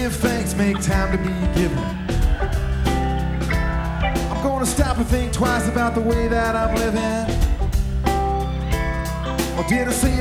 give thanks, make time to be given. I'm gonna stop and think twice about the way that I'm living. Or did I say